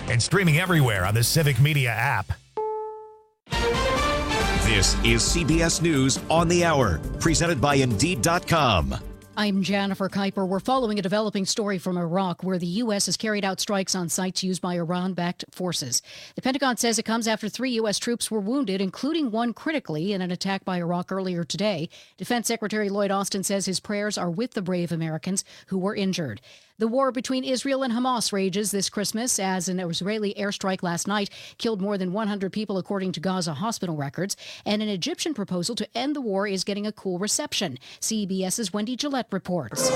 and streaming everywhere on the Civic Media app. This is CBS News on the Hour, presented by Indeed.com. I'm Jennifer Kuiper. We're following a developing story from Iraq where the U.S. has carried out strikes on sites used by Iran-backed forces. The Pentagon says it comes after 3 U.S. troops were wounded, including one critically in an attack by Iraq earlier today. Defense Secretary Lloyd Austin says his prayers are with the brave Americans who were injured. The war between Israel and Hamas rages this Christmas as an Israeli airstrike last night killed more than 100 people, according to Gaza hospital records. And an Egyptian proposal to end the war is getting a cool reception. CBS's Wendy Gillette reports.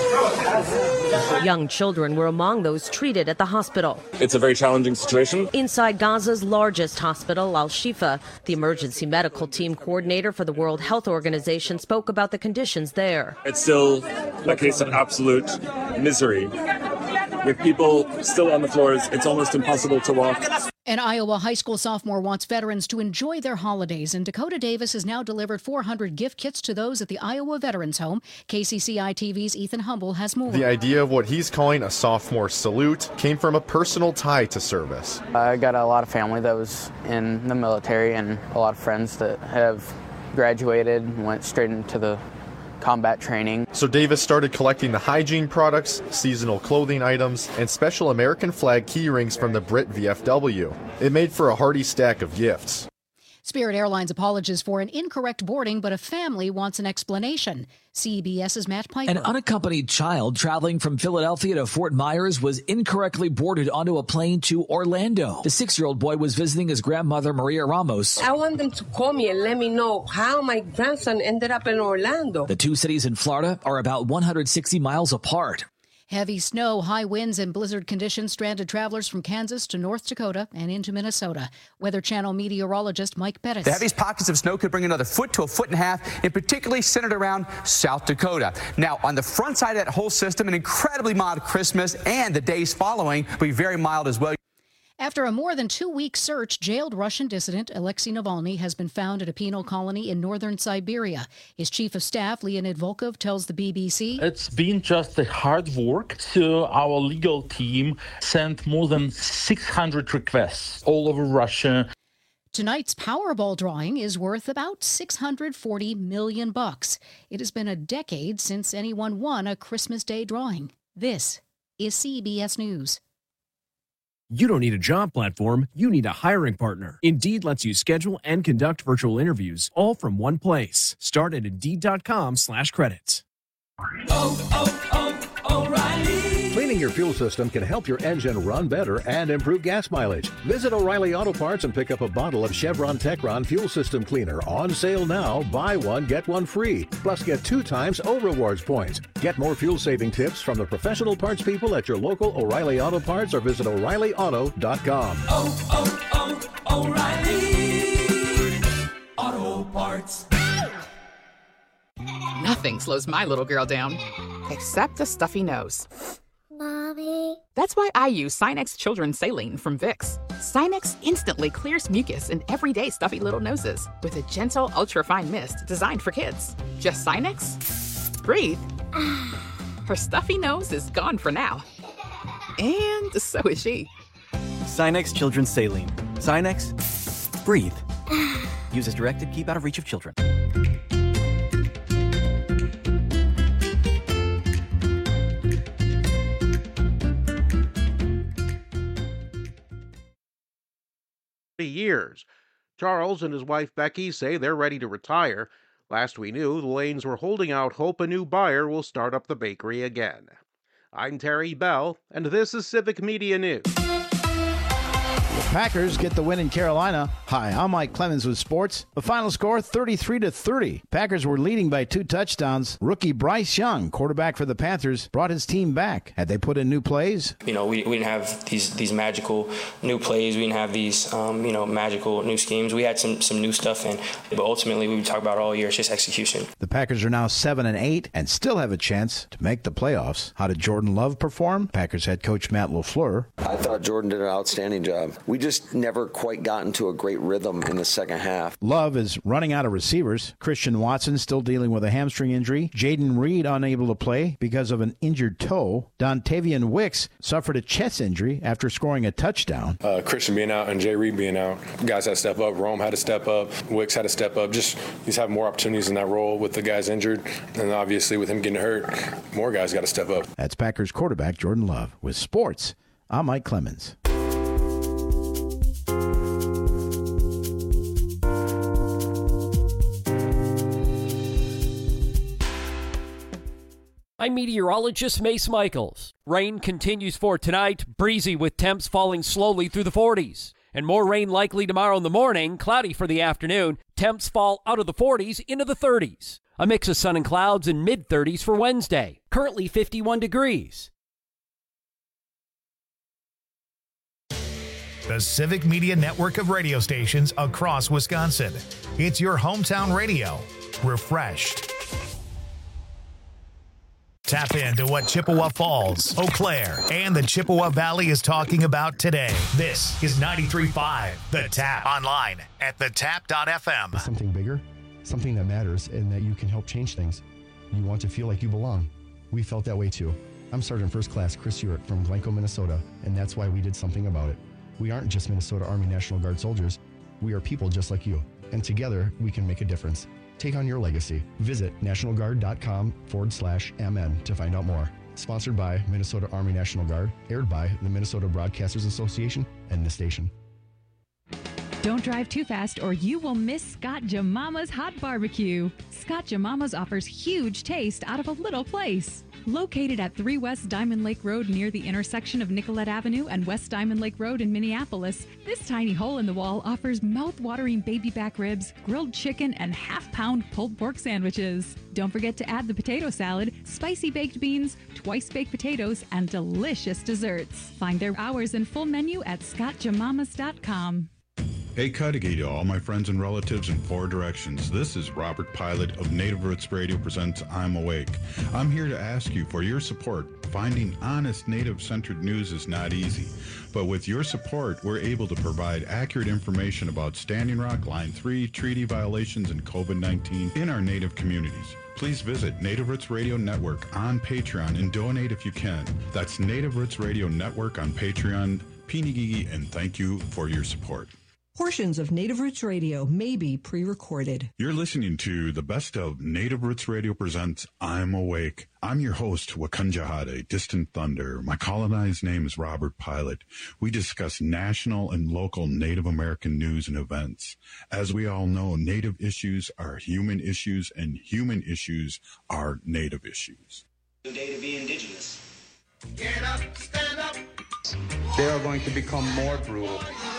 Young children were among those treated at the hospital. It's a very challenging situation. Inside Gaza's largest hospital, Al-Shifa, the emergency medical team coordinator for the World Health Organization spoke about the conditions there. It's still a case of absolute misery. With people still on the floors, it's almost impossible to walk. An Iowa high school sophomore wants veterans to enjoy their holidays, and Dakota Davis has now delivered 400 gift kits to those at the Iowa Veterans Home. KCCI-TV's Ethan Humble has more. The idea of what he's calling a sophomore salute came from a personal tie to service. I got a lot of family that was in the military and a lot of friends that have graduated and went straight into the combat training. So Davis started collecting the hygiene products, seasonal clothing items, and special American flag key rings from the Brit VFW. It made for a hearty stack of gifts. Spirit Airlines apologizes for an incorrect boarding, but a family wants an explanation. CBS's Matt Piper. An unaccompanied child traveling from Philadelphia to Fort Myers was incorrectly boarded onto a plane to Orlando. The 6-year-old boy was visiting his grandmother, Maria Ramos. I want them to call me and let me know how my grandson ended up in Orlando. The two cities in Florida are about 160 miles apart. Heavy snow, high winds, and blizzard conditions stranded travelers from Kansas to North Dakota and into Minnesota. Weather Channel meteorologist Mike Bettis. The heaviest pockets of snow could bring another foot to a foot and a half, and particularly centered around South Dakota. Now, on the front side of that whole system, an incredibly mild Christmas, and the days following will be very mild as well. After a more than 2-week search, jailed Russian dissident Alexei Navalny has been found at a penal colony in northern Siberia. His chief of staff, Leonid Volkov, tells the BBC, "It's been just a hard work. So our legal team sent more than 600 requests all over Russia." Tonight's Powerball drawing is worth about $640 million. It has been a decade since anyone won a Christmas Day drawing. This is CBS News. You don't need a job platform, you need a hiring partner. Indeed lets you schedule and conduct virtual interviews, all from one place. Start at Indeed.com/credits. O'Reilly. Cleaning your fuel system can help your engine run better and improve gas mileage. Visit O'Reilly Auto Parts and pick up a bottle of Chevron Techron Fuel System Cleaner. On sale now. Buy one, get one free. Plus, get 2 times O-Rewards points. Get more fuel-saving tips from the professional parts people at your local O'Reilly Auto Parts or visit O'ReillyAuto.com. O'Reilly Auto Parts. Nothing slows my little girl down, except a stuffy nose. Mommy. That's why I use Sinex Children's Saline from Vicks. Sinex instantly clears mucus in everyday stuffy little noses with a gentle, ultra-fine mist designed for kids. Just Sinex? Breathe. Her stuffy nose is gone for now. And so is she. Sinex Children's Saline. Sinex, breathe. Use as directed, keep out of reach of children. Years. Charles and his wife Becky say they're ready to retire. Last we knew, the Lanes were holding out hope a new buyer will start up the bakery again. I'm Terry Bell, and this is Civic Media News. Packers get the win in Carolina. Hi, I'm Mike Clemens with sports. The final score, 33-30. Packers were leading by 2 touchdowns. Rookie Bryce Young, quarterback for the Panthers, brought his team back. Had they put in new plays? We didn't have these magical new plays. We didn't have these, magical new schemes. We had some new stuff in. But ultimately, we talk about all year, it's just execution. The Packers are now 7-8 and still have a chance to make the playoffs. How did Jordan Love perform? Packers head coach Matt LaFleur. I thought Jordan did an outstanding job. we just never quite got into a great rhythm in the second half. Love is running out of receivers. Christian Watson still dealing with a hamstring injury. Jaden Reed unable to play because of an injured toe. Dontavian Wicks suffered a chest injury after scoring a touchdown. Christian being out and Jay Reed being out, guys had to step up. Rome had to step up. Wicks had to step up. Just he's having more opportunities in that role with the guys injured. And obviously with him getting hurt, more guys got to step up. That's Packers quarterback Jordan Love. With sports, I'm Mike Clemens. I'm meteorologist Mace Michaels. Rain continues for tonight, breezy with temps falling slowly through the 40s. And more rain likely tomorrow in the morning, cloudy for the afternoon. Temps fall out of the 40s into the 30s. A mix of sun and clouds in mid-30s for Wednesday. Currently 51 degrees. The Civic Media network of radio stations across Wisconsin. It's your hometown radio. Refreshed. Tap into what Chippewa Falls, Eau Claire, and the Chippewa Valley is talking about today. This is 93.5 The Tap. Online at thetap.fm. Something bigger, something that matters, and that you can help change things. You want to feel like you belong. We felt that way too. I'm Sergeant First Class Chris Urick from Glencoe, Minnesota, and that's why we did something about it. We aren't just Minnesota Army National Guard soldiers. We are people just like you, and together we can make a difference. Take on your legacy. Visit nationalguard.com/MN to find out more. Sponsored by Minnesota Army National Guard, aired by the Minnesota Broadcasters Association and the station. Don't drive too fast or you will miss Scott Jamama's Hot Barbecue. Scott Jamama's offers huge taste out of a little place. Located at 3 West Diamond Lake Road near the intersection of Nicollet Avenue and West Diamond Lake Road in Minneapolis, this tiny hole in the wall offers mouth-watering baby back ribs, grilled chicken, and half-pound pulled pork sandwiches. Don't forget to add the potato salad, spicy baked beans, twice-baked potatoes, and delicious desserts. Find their hours and full menu at scottjamamas.com. Hey, Cudahy to all my friends and relatives in 4 directions. This is Robert Pilot of Native Roots Radio presents I'm Awake. I'm here to ask you for your support. Finding honest Native-centered news is not easy, but with your support, we're able to provide accurate information about Standing Rock, Line 3, treaty violations, and COVID-19 in our Native communities. Please visit Native Roots Radio Network on Patreon and donate if you can. That's Native Roots Radio Network on Patreon. Pinigigi, and thank you for your support. Portions of Native Roots Radio may be pre-recorded. You're listening to the best of Native Roots Radio presents I'm Awake. I'm your host, Wakunjahade, Distant Thunder. My colonized name is Robert Pilot. We discuss national and local Native American news and events. As we all know, Native issues are human issues, and human issues are Native issues. New day to be indigenous. Get up, stand up. They are going to become more brutal.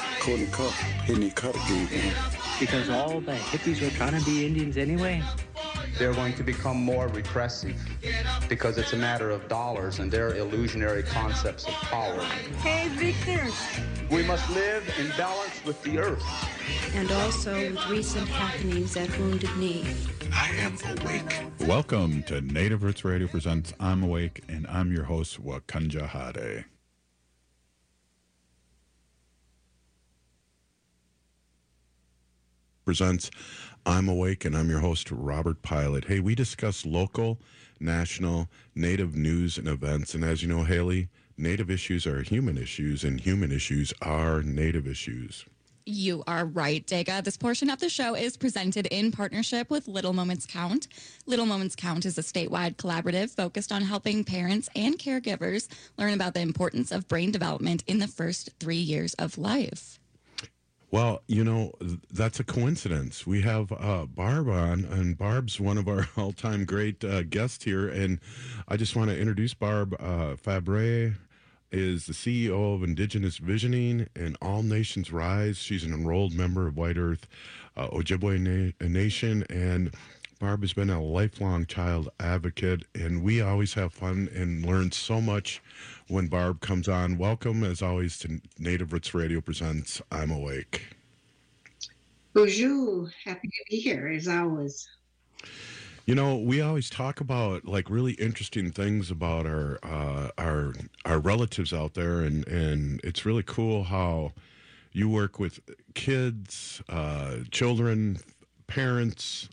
Because all the hippies were trying to be Indians anyway. They're going to become more repressive because it's a matter of dollars and their illusionary concepts of power. Hey, Victor. We must live in balance with the earth. And also with recent happenings at Wounded Knee. I am awake. Welcome to Native Roots Radio presents I'm Awake, and I'm your host, Wakunjahade. Presents I'm Awake, and I'm your host, Robert Pilot. Hey, we discuss local, national, Native news and events, and as you know, Haley, Native issues are human issues, and human issues are Native issues. You are right, Dega. This portion of the show is presented in partnership with Little Moments Count. Little Moments Count is a statewide collaborative focused on helping parents and caregivers learn about the importance of brain development in the first 3 years of life. Well, you know, that's a coincidence. We have Barb on, and Barb's one of our all-time great guests here, and I just want to introduce Barb Fabre. Is the CEO of Indigenous Visioning and All Nations Rise. She's an enrolled member of White Earth Ojibwe Nation, and Barb has been a lifelong child advocate, and we always have fun and learn so much when Barb comes on. Welcome, as always, to Native Roots Radio presents I'm Awake. Bonjour. Happy to be here, as always. You know, we always talk about like really interesting things about our relatives out there, and it's really cool how, You work with kids, children, parents.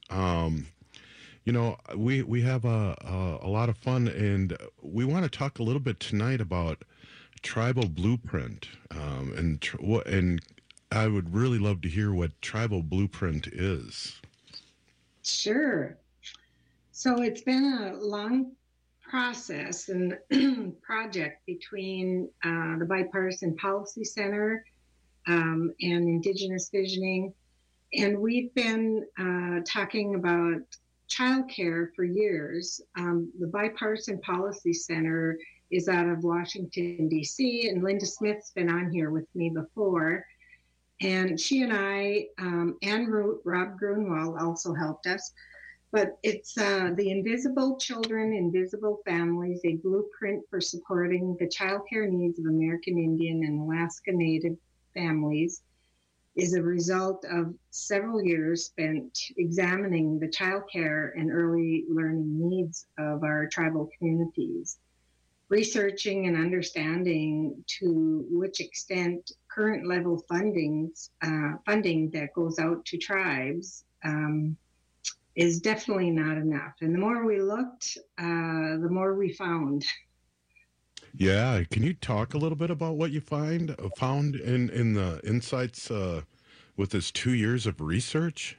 We have a lot of fun, and we want to talk a little bit tonight about Tribal Blueprint, and I would really love to hear what Tribal Blueprint is. Sure. So it's been a long process and project between the Bipartisan Policy Center and Indigenous Visioning, and we've been talking about childcare for years. The Bipartisan Policy Center is out of Washington, D.C., and Linda Smith's been on here with me before. And she and I, and Rob Grunwald also helped us. But it's the Invisible Children, Invisible Families, a blueprint for supporting the childcare needs of American Indian and Alaska Native families, is a result of several years spent examining the childcare and early learning needs of our tribal communities, researching and understanding to which extent current level funding that goes out to tribes is definitely not enough. And the more we looked, the more we found. Yeah, can you talk a little bit about what you found in the insights with this 2 years of research?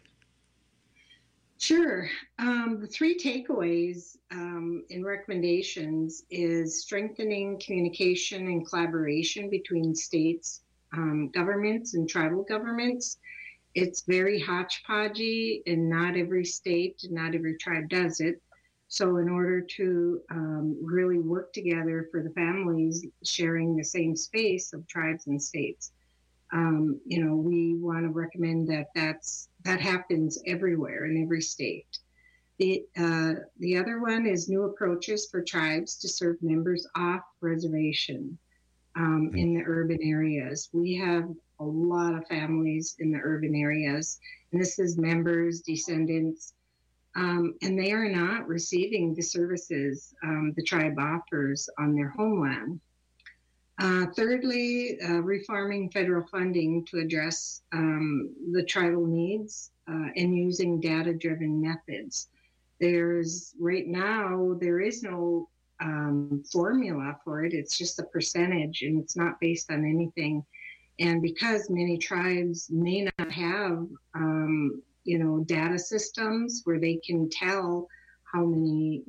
Sure. The three takeaways and recommendations is strengthening communication and collaboration between states, governments, and tribal governments. It's very hodgepodgey, and not every state, not every tribe does it. So in order to really work together for the families sharing the same space of tribes and states, we want to recommend that happens everywhere in every state. The other one is new approaches for tribes to serve members off reservation in the urban areas. We have a lot of families in the urban areas, and this is members, descendants, and they are not receiving the services the tribe offers on their homeland. Thirdly, reforming federal funding to address the tribal needs and using data-driven methods. Right now, there is no formula for it. It's just a percentage, and it's not based on anything. And because many tribes may not have, data systems where they can tell how many,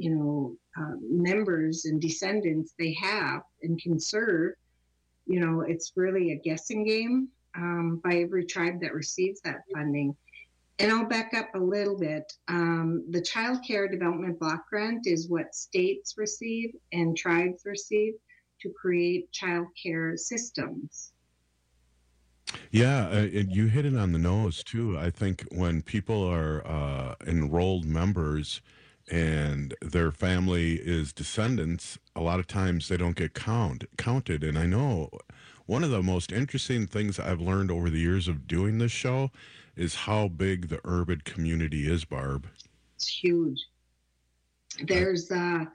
members and descendants they have and can serve, it's really a guessing game by every tribe that receives that funding. And I'll back up a little bit. The Child Care Development Block Grant is what states receive and tribes receive to create child care systems. Yeah, and you hit it on the nose, too. I think when people are enrolled members and their family is descendants, a lot of times they don't get counted. And I know one of the most interesting things I've learned over the years of doing this show is how big the urban community is, Barb. It's huge. There's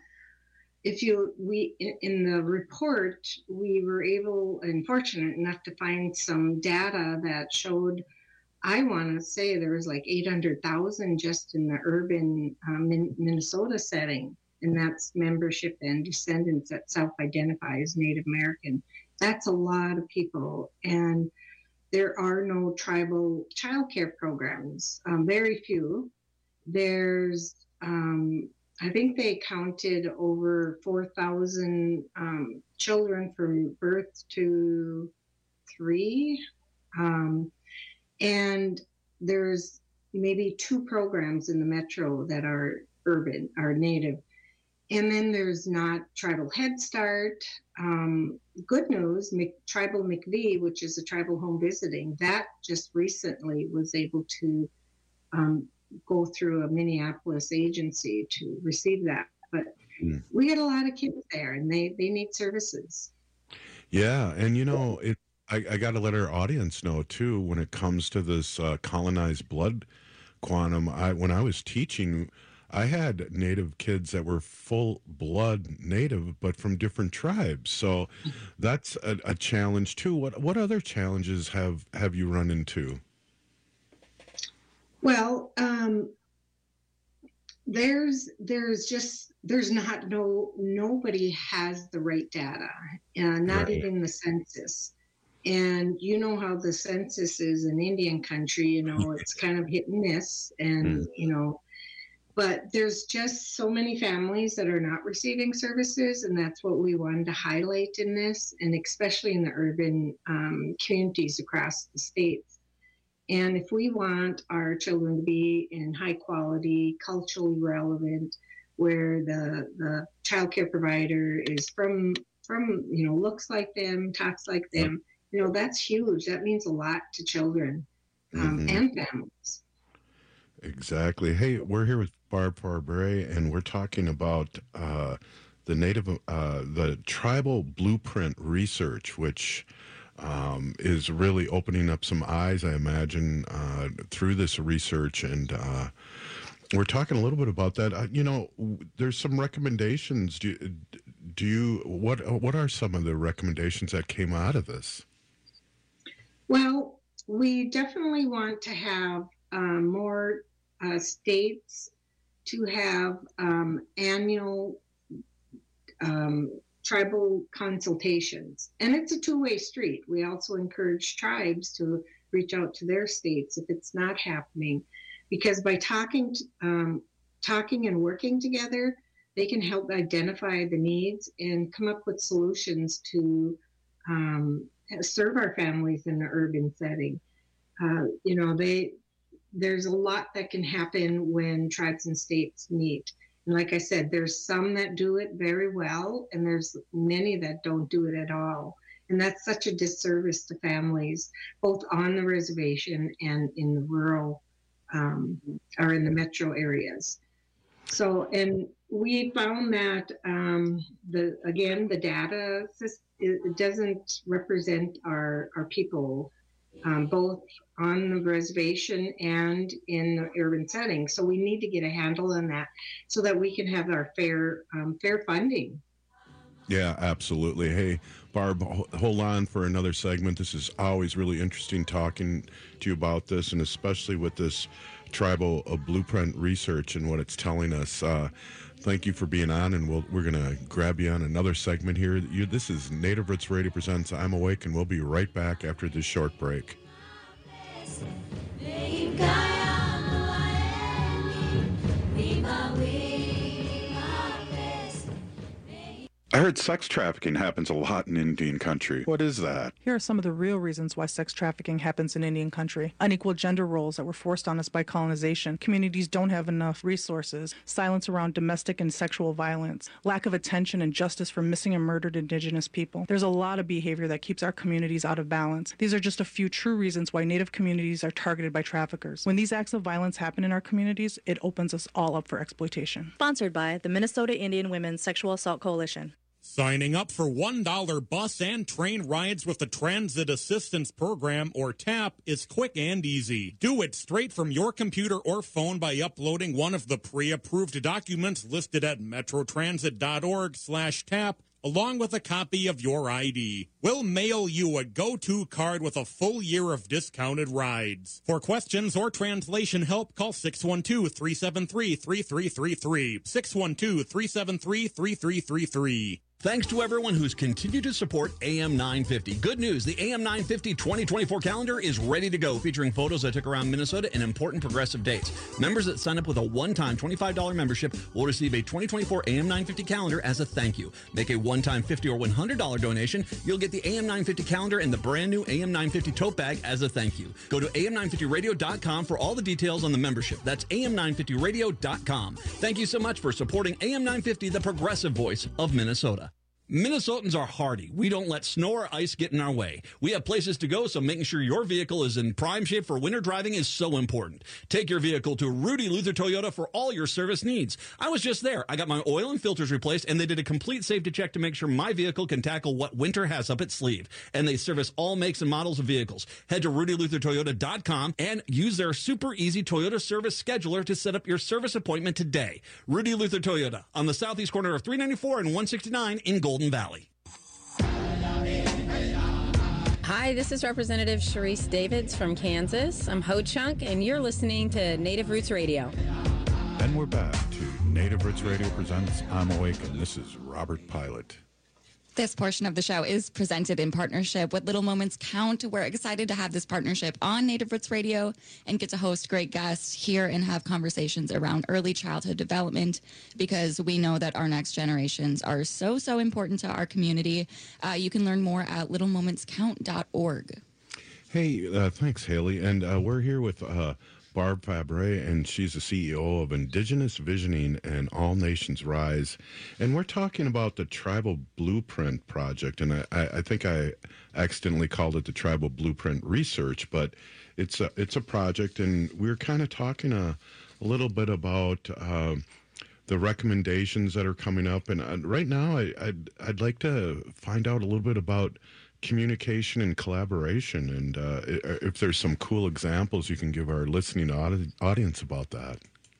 in the report, we were able and fortunate enough to find some data that showed, I want to say there was like 800,000 just in the urban Minnesota setting, and that's membership and descendants that self-identify as Native American. That's a lot of people, and there are no tribal childcare programs, very few. There's I think they counted over 4,000 children from birth to 3. And there's maybe 2 programs in the metro that are urban, are native. And then there's not Tribal Head Start. Good news, Tribal McVie, which is a tribal home visiting, that just recently was able to go through a Minneapolis agency to receive that. But we get a lot of kids there, and they need services. Yeah, and I got to let our audience know too, when it comes to this colonized blood quantum. When I was teaching, I had Native kids that were full-blood Native, but from different tribes. So that's a challenge, too. What other challenges have you run into? Well, nobody has the right data, and not Right. even the census. And you know how the census is in Indian country, it's kind of hit and miss, and but there's just so many families that are not receiving services, and that's what we wanted to highlight in this, and especially in the urban communities across the states. And if we want our children to be in high quality, culturally relevant, where the child care provider is from looks like them, talks like them, that's huge. That means a lot to children and families. Exactly. Hey, we're here with Barb Fabre, and we're talking about the tribal blueprint research, which is really opening up some eyes, I imagine, through this research. And we're talking a little bit about that. There's some recommendations. What are some of the recommendations that came out of this? Well, we definitely want to have more states to have annual tribal consultations. And it's a two-way street. We also encourage tribes to reach out to their states if it's not happening, because by talking and working together, they can help identify the needs and come up with solutions to serve our families in the urban setting. There's a lot that can happen when tribes and states meet. And like I said, there's some that do it very well, and there's many that don't do it at all. And that's such a disservice to families, both on the reservation and in the rural or in the metro areas. So, and we found that the data, it doesn't represent our people, both on the reservation and in the urban setting. So we need to get a handle on that so that we can have our fair funding. Yeah, absolutely. Hey, Barb, hold on for another segment. This is always really interesting talking to you about this, and especially with this tribal blueprint research and what it's telling us. Thank you for being on, and we're going to grab you on another segment here. This is Native Roots Radio presents I'm Awake, and we'll be right back after this short break. I heard sex trafficking happens a lot in Indian country. What is that? Here are some of the real reasons why sex trafficking happens in Indian country. Unequal gender roles that were forced on us by colonization. Communities don't have enough resources. Silence around domestic and sexual violence. Lack of attention and justice for missing and murdered Indigenous people. There's a lot of behavior that keeps our communities out of balance. These are just a few true reasons why Native communities are targeted by traffickers. When these acts of violence happen in our communities, it opens us all up for exploitation. Sponsored by the Minnesota Indian Women's Sexual Assault Coalition. Signing up for $1 bus and train rides with the Transit Assistance Program, or TAP, is quick and easy. Do it straight from your computer or phone by uploading one of the pre-approved documents listed at metrotransit.org/TAP, along with a copy of your ID. We'll mail you a go-to card with a full year of discounted rides. For questions or translation help, call 612-373-3333. 612-373-3333. Thanks to everyone who's continued to support AM 950. Good news, the AM 950 2024 calendar is ready to go, featuring photos I took around Minnesota and important progressive dates. Members that sign up with a one-time $25 membership will receive a 2024 AM 950 calendar as a thank you. Make a one-time $50 or $100 donation, you'll get the AM 950 calendar and the brand new AM 950 tote bag as a thank you. Go to am950radio.com for all the details on the membership. That's am950radio.com. Thank you so much for supporting AM 950, the progressive voice of Minnesota. Minnesotans are hardy. We don't let snow or ice get in our way. We have places to go, so making sure your vehicle is in prime shape for winter driving is so important. Take your vehicle to Rudy Luther Toyota for all your service needs. I was just there. I got my oil and filters replaced, and they did a complete safety check to make sure my vehicle can tackle what winter has up its sleeve. And they service all makes and models of vehicles. Head to RudyLutherToyota.com and use their super easy Toyota service scheduler to set up your service appointment today. Rudy Luther Toyota on the southeast corner of 394 and 169 in Golden Valley. Hi, this is Representative Sharice Davids from Kansas. I'm Ho Chunk, and you're listening to Native Roots Radio. And we're back to Native Roots Radio presents I'm Awake, and this is Robert Pilot. This portion of the show is presented in partnership with Little Moments Count. We're excited to have this partnership on Native Roots Radio and get to host great guests here and have conversations around early childhood development, because we know that our next generations are so important to our community. You can learn more at littlemomentscount.org. Hey, thanks, Haley. And we're here with Barb Fabre, and she's the CEO of Indigenous Visioning and All Nations Rise. And we're talking about the Tribal Blueprint Project. And I think I accidentally called it the Tribal Blueprint Research, but it's a project, and we're kind of talking a little bit about the recommendations that are coming up. And right now, I'd like to find out a little bit about communication and collaboration, and if there's some cool examples you can give our listening audience about that.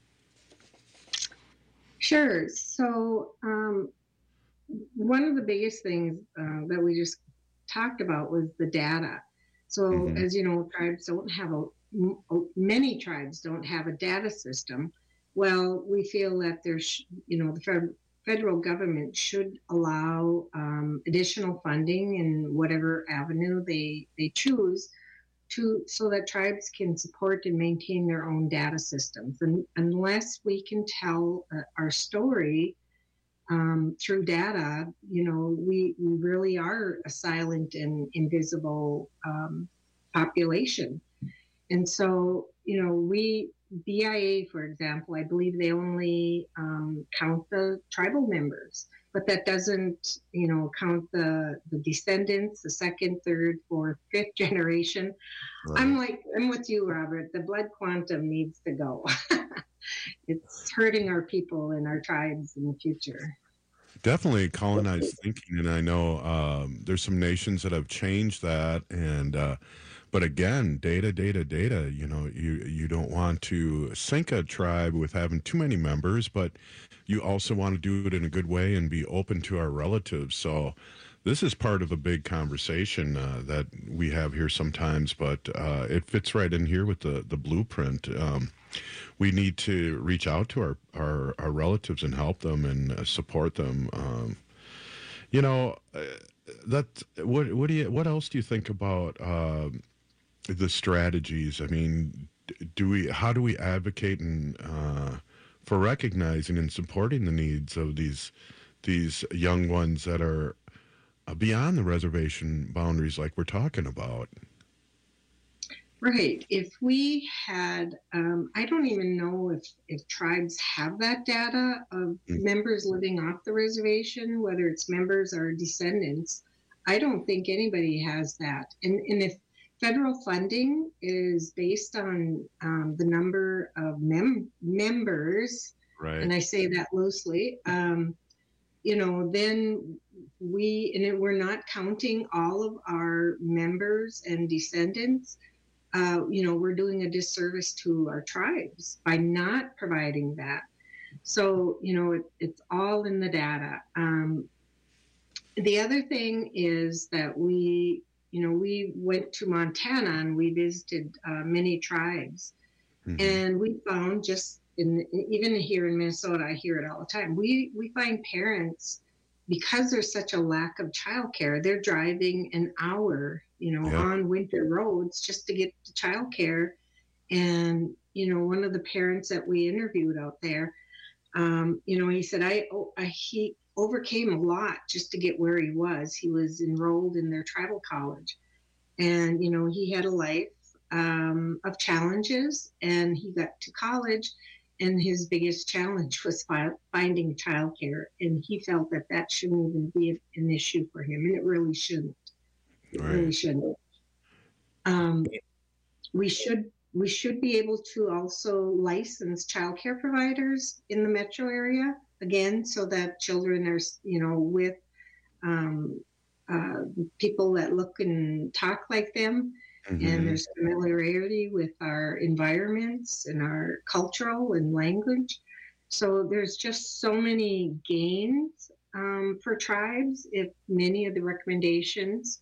Sure. So one of the biggest things that we just talked about was the data. So as you know, tribes don't have many tribes don't have a data system. Well, we feel that there's, the federal government should allow additional funding in whatever avenue they choose so that tribes can support and maintain their own data systems. And unless we can tell our story through data, we really are a silent and invisible population. And so, BIA, for example, I believe they only count the tribal members, but that doesn't, count the descendants, the second, third, fourth, fifth generation. Right. I'm with you, Robert. The blood quantum needs to go. It's hurting our people and our tribes in the future. Definitely colonized thinking, and I know there's some nations that have changed that, and but again, data. You don't want to sink a tribe with having too many members, but you also want to do it in a good way and be open to our relatives. So this is part of a big conversation that we have here sometimes, but it fits right in here with the blueprint. We need to reach out to our relatives and help them and support them. What else do you think about the strategies? I mean, how do we advocate and for recognizing and supporting the needs of these young ones that are beyond the reservation boundaries, like we're talking about? Right. If we had, I don't even know if tribes have that data of members living off the reservation, whether it's members or descendants. I don't think anybody has that. And if federal funding is based on the number of members, right, and I say that loosely, then we're not counting all of our members and descendants. We're doing a disservice to our tribes by not providing that. So, it's all in the data. The other thing is that we went to Montana and we visited many tribes, and we found even here in Minnesota, I hear it all the time. We find parents, because there's such a lack of childcare, they're driving an hour, on winter roads just to get to childcare. And, one of the parents that we interviewed out there, he said, he overcame a lot just to get where he was. He was enrolled in their tribal college, and, he had a life of challenges, and he got to college and his biggest challenge was finding childcare, and he felt that that shouldn't even be an issue for him, and it really shouldn't. It really shouldn't. We should be able to also license childcare providers in the metro area, again, so that children are, with people that look and talk like them. Mm-hmm. And there's familiarity with our environments and our cultural and language. So there's just so many gains for tribes if many of the recommendations,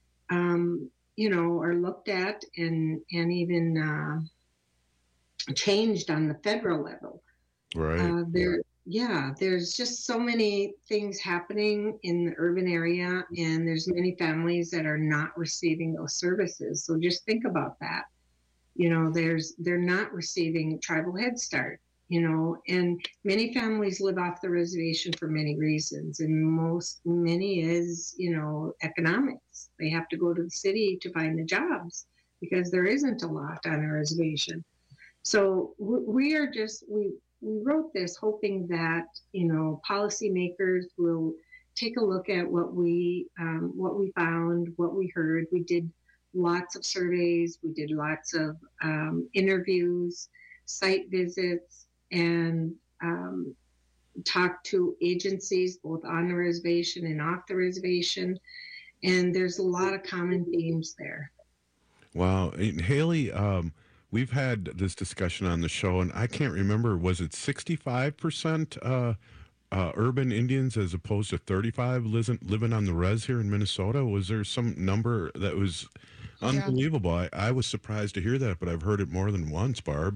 are looked at and even changed on the federal level. Right. There's just so many things happening in the urban area, and there's many families that are not receiving those services. So just think about that. They're not receiving tribal Head Start, and many families live off the reservation for many reasons, and many is, economics. They have to go to the city to find the jobs because there isn't a lot on a reservation. So we wrote this hoping that, policymakers will take a look at what we found, what we heard. We did lots of surveys. We did lots of interviews, site visits, and talked to agencies both on the reservation and off the reservation. And there's a lot of common themes there. Wow. And Haley, we've had this discussion on the show, and I can't remember, was it 65% urban Indians as opposed to 35 living on the res here in Minnesota? Was there some number that was unbelievable? I was surprised to hear that, but I've heard it more than once, Barb.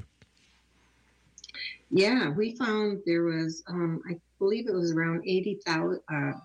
Yeah, we found there was, I believe it was around 80%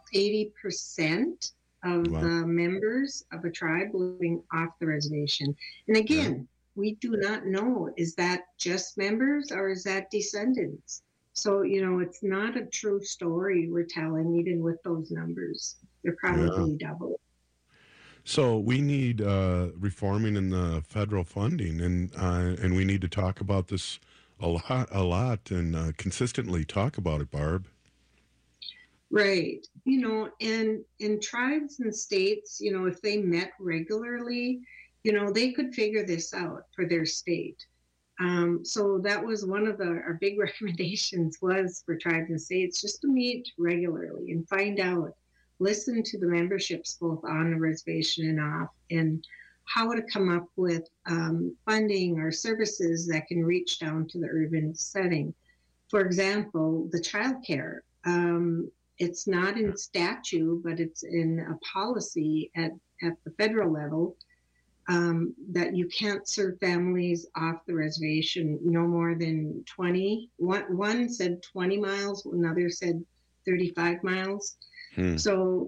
of the members of a tribe living off the reservation. And again, we do not know, is that just members or is that descendants? So, it's not a true story we're telling, even with those numbers. They're probably double. So we need reforming in the federal funding, and we need to talk about this a lot, and consistently talk about it, Barb. Right. And tribes and states, if they met regularly, they could figure this out for their state. So that was one of our big recommendations was for tribes and states just to meet regularly and find out, listen to the memberships both on the reservation and off, and how to come up with funding or services that can reach down to the urban setting. For example, the childcare. It's not in statute, but it's in a policy at the federal level that you can't serve families off the reservation no more than 20. One said 20 miles, another said 35 miles. So,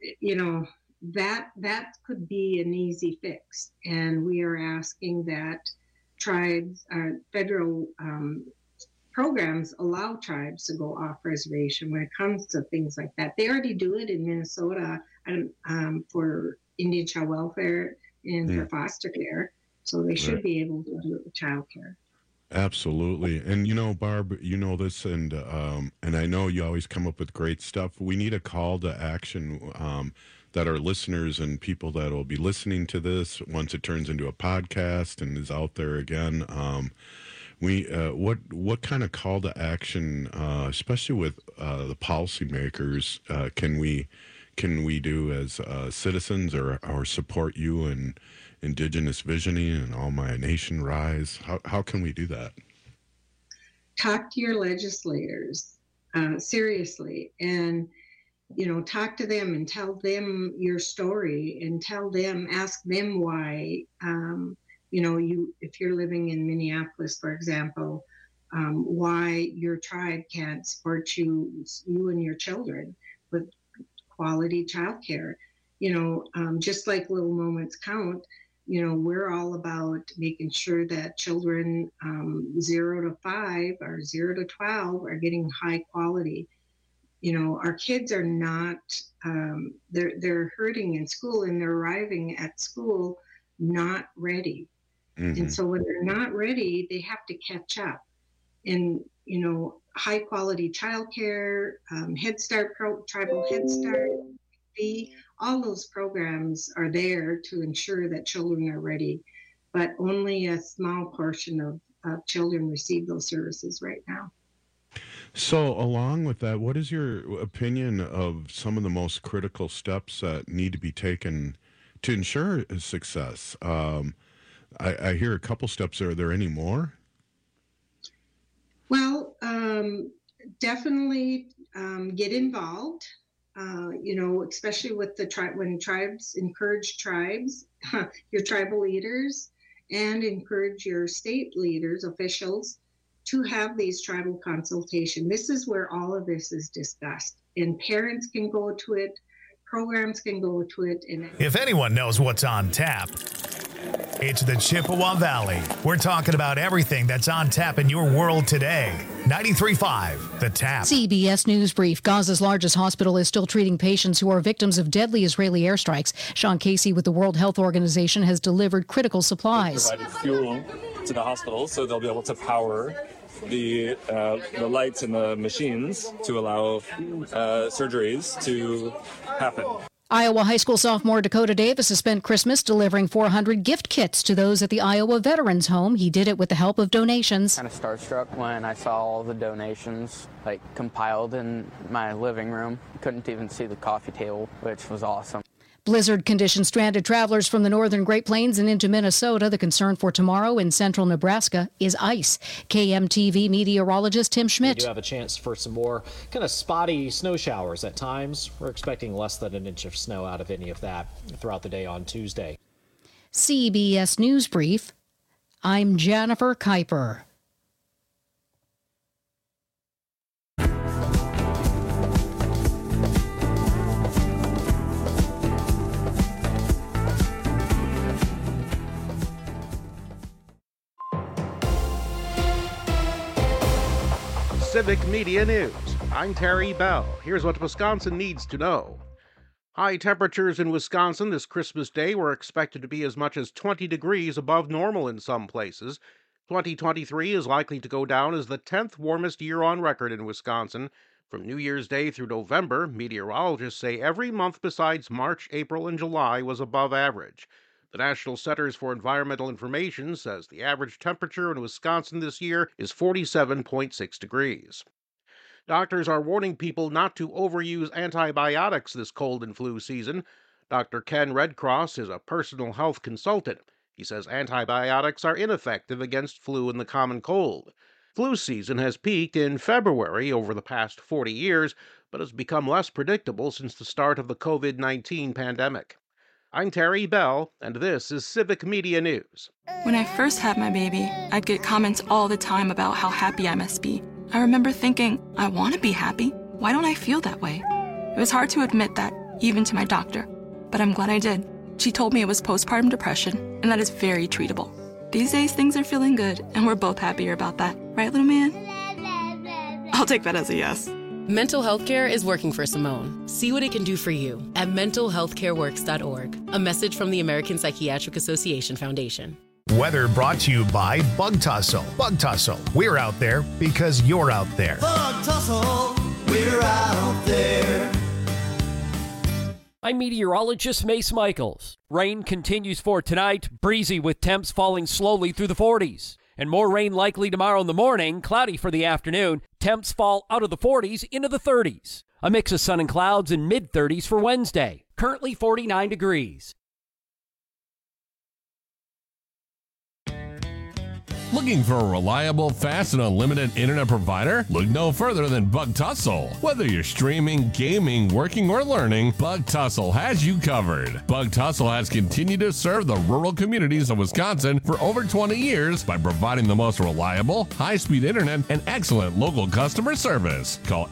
that could be an easy fix. And we are asking that tribes, federal programs allow tribes to go off reservation when it comes to things like that. They already do it in Minnesota for Indian child welfare and for foster care. So they should be able to do it with child care. Absolutely. And, Barb, you know this, and I know you always come up with great stuff. We need a call to action that our listeners and people that will be listening to this once it turns into a podcast and is out there again. What kind of call to action, especially with the policymakers, can we do as citizens or support you in Indigenous visioning and All My Nation Rise? How can we do that? Talk to your legislators seriously, and talk to them and tell them your story, and ask them why. If you're living in Minneapolis, for example, why your tribe can't support you and your children with quality childcare. Just like Little Moments Count, we're all about making sure that children 0 to 5 or 0 to 12 are getting high quality. Our kids are not, they're hurting in school, and they're arriving at school not ready. Mm-hmm. And so when they're not ready, they have to catch up. And high quality childcare, Head Start, Tribal Head Start, all those programs are there to ensure that children are ready, but only a small portion of children receive those services right now. So along with that, what is your opinion of some of the most critical steps that need to be taken to ensure success? I hear a couple steps. Are there any more? Well, definitely get involved, especially with when tribes, encourage tribes, your tribal leaders, and encourage your state leaders, officials, to have these tribal consultation. This is where all of this is discussed, and parents can go to it, programs can go to it. And if anyone knows what's on tap, it's the Chippewa Valley. We're talking about everything that's on tap in your world today. 93.5, The Tap. CBS News Brief. Gaza's largest hospital is still treating patients who are victims of deadly Israeli airstrikes. Sean Casey with the World Health Organization has delivered critical supplies. Provided fuel to the hospital so they'll be able to power the lights and the machines to allow surgeries to happen. Iowa high school sophomore Dakota Davis has spent Christmas delivering 400 gift kits to those at the Iowa Veterans Home. He did it with the help of donations. Kind of starstruck when I saw all the donations compiled in my living room. Couldn't even see the coffee table, which was awesome. Blizzard conditions stranded travelers from the northern Great Plains and into Minnesota. The concern for tomorrow in central Nebraska is ice. KMTV meteorologist Tim Schmidt. We do have a chance for some more kind of spotty snow showers at times. We're expecting less than an inch of snow out of any of that throughout the day on Tuesday. CBS News Brief. I'm Jennifer Kuiper. Civic Media News. I'm Terry Bell. Here's what Wisconsin needs to know. High temperatures in Wisconsin this Christmas Day were expected to be as much as 20 degrees above normal in some places. 2023 is likely to go down as the 10th warmest year on record in Wisconsin. From New Year's Day through November, meteorologists say every month besides March, April, and July was above average. The National Centers for Environmental Information says the average temperature in Wisconsin this year is 47.6 degrees. Doctors are warning people not to overuse antibiotics this cold and flu season. Dr. Ken Redcross is a personal health consultant. He says antibiotics are ineffective against flu and the common cold. Flu season has peaked in February over the past 40 years, but has become less predictable since the start of the COVID-19 pandemic. I'm Terry Bell, and this is Civic Media News. When I first had my baby, I'd get comments all the time about how happy I must be. I remember thinking, I want to be happy. Why don't I feel that way? It was hard to admit that, even to my doctor. But I'm glad I did. She told me it was postpartum depression, and that is very treatable. These days, things are feeling good, and we're both happier about that. Right, little man? I'll take that as a yes. Mental health care is working for Simone. See what it can do for you at mentalhealthcareworks.org. A message from the American Psychiatric Association Foundation. Weather brought to you by Bug Tussle. Bug Tussle. We're out there because you're out there. Bug Tussle. We're out there. I'm meteorologist Mace Michaels. Rain continues for tonight, breezy with temps falling slowly through the 40s. And more rain likely tomorrow in the morning, cloudy for the afternoon. Temps fall out of the 40s into the 30s. A mix of sun and clouds in mid-30s for Wednesday. Currently 49 degrees. Looking for a reliable, fast, and unlimited internet provider? Look no further than Bug Tussle. Whether you're streaming, gaming, working, or learning, Bug Tussle has you covered. Bug Tussle has continued to serve the rural communities of Wisconsin for over 20 years by providing the most reliable, high-speed internet and excellent local customer service. Call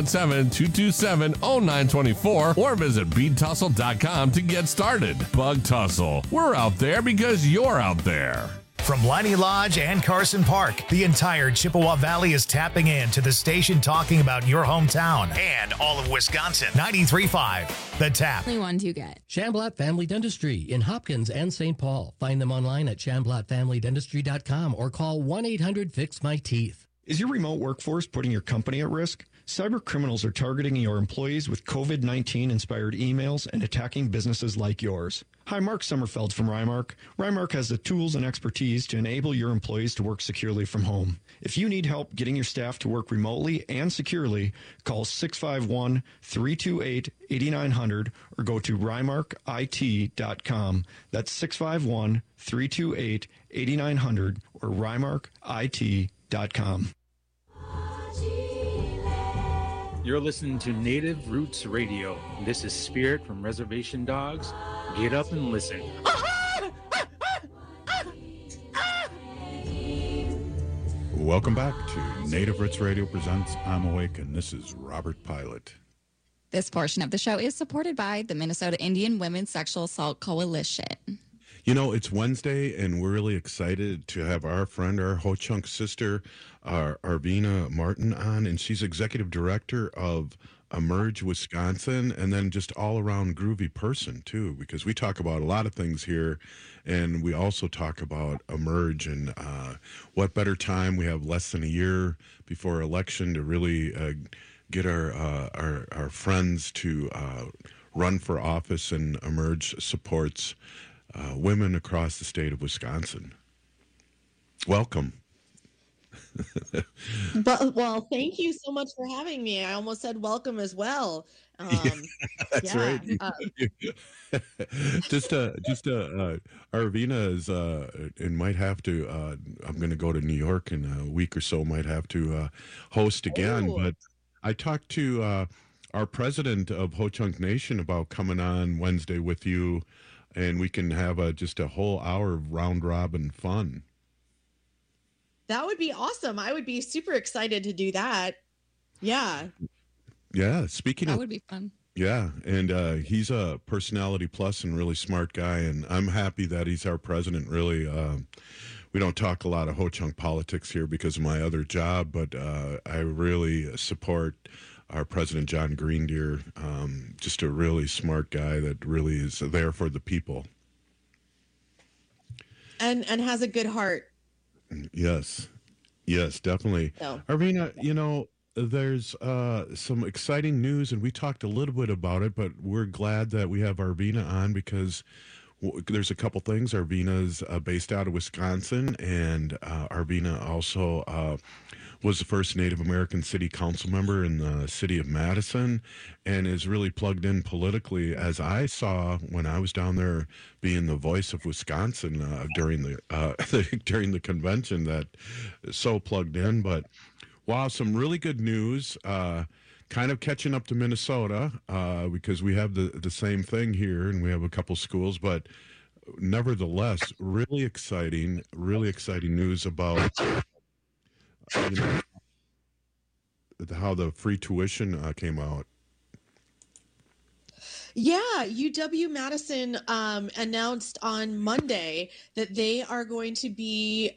877-227-0924 or visit beadtussle.com to get started. Bug Tussle. We're out there because you're out there. From Liney Lodge and Carson Park, the entire Chippewa Valley is tapping in to the station talking about your hometown and all of Wisconsin. 93.5, The Tap. Only ones you get. Shamblatt Family Dentistry in Hopkins and St. Paul. Find them online at shamblattfamilydentistry.com or call 1-800-FIX-MY-TEETH. Is your remote workforce putting your company at risk? Cyber criminals are targeting your employees with COVID-19 inspired emails and attacking businesses like yours. Hi, Mark Sommerfeld from Rymark. Rymark has the tools and expertise to enable your employees to work securely from home. If you need help getting your staff to work remotely and securely, call 651-328-8900 or go to rymarkit.com. That's 651-328-8900 or rymarkit.com. You're listening to Native Roots Radio. This is Spirit from Reservation Dogs. Get up and listen. Welcome back to Native Roots Radio presents I'm Awake, and this is Robert Pilot. This portion of the show is supported by the Minnesota Indian Women's Sexual Assault Coalition. You know, it's Wednesday, and we're really excited to have our friend, our Ho-Chunk sister, Arvina Martin on, and she's executive director of Emerge Wisconsin, and then just all-around groovy person, too, because we talk about a lot of things here, and we also talk about Emerge, and what better time, we have less than a year before election to really get our friends to run for office, and Emerge supports women across the state of Wisconsin. Welcome. Well, thank you so much for having me. I almost said welcome as well. That's right. Arvina is and might have to. I'm going to go to New York in a week or so. Might have to host again. But I talked to our president of Ho-Chunk Nation about coming on Wednesday with you, and we can have just a whole hour of round robin fun. That would be awesome. I would be super excited to do that. Yeah. Yeah. Speaking that of, would be fun. Yeah. And he's a personality plus and really smart guy. And I'm happy that he's our president. Really, we don't talk a lot of Ho-Chunk politics here because of my other job, but I really support our president, John Greendeer, just a really smart guy that really is there for the people. And has a good heart. Yes, definitely. So. Arvina, you know, there's some exciting news, and we talked a little bit about it, but we're glad that we have Arvina on because there's a couple things. Arvina's based out of Wisconsin, and Arvina also was the first Native American city council member in the city of Madison, and is really plugged in politically, as I saw when I was down there being the voice of Wisconsin during the convention. That is so plugged in. But wow, some really good news. Kind of catching up to Minnesota because we have the same thing here, and we have a couple schools, but nevertheless, really exciting news about how the free tuition came out. Yeah, UW-Madison announced on Monday that they are going to be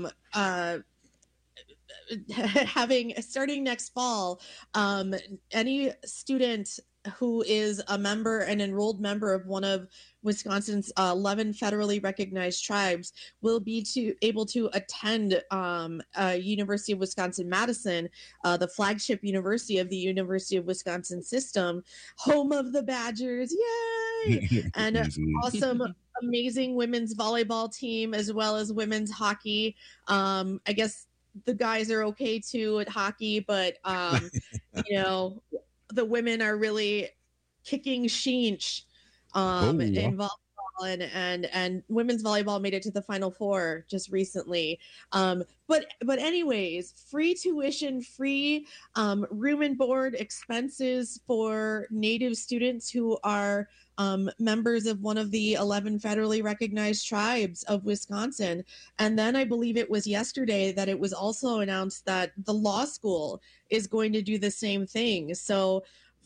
starting next fall, any student who is an enrolled member of one of Wisconsin's 11 federally recognized tribes will be able to attend University of Wisconsin-Madison, the flagship university of the University of Wisconsin system, home of the Badgers, yay! And awesome, amazing women's volleyball team, as well as women's hockey. I guess the guys are okay too at hockey, but you know, the women are really kicking sheesh in volleyball, and women's volleyball made it to the Final Four just recently. But anyways, free tuition, free room and board expenses for Native students who are members of one of the 11 federally recognized tribes of Wisconsin. And then I believe it was yesterday that it was also announced that the law school is going to do the same thing. So